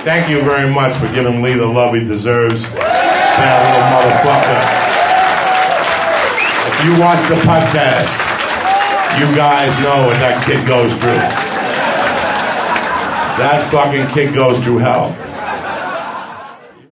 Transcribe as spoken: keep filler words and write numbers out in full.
Thank you very much for giving Lee the love he deserves. That little motherfucker. If you watch the podcast, you guys know what that kid goes through. That fucking kid goes through hell.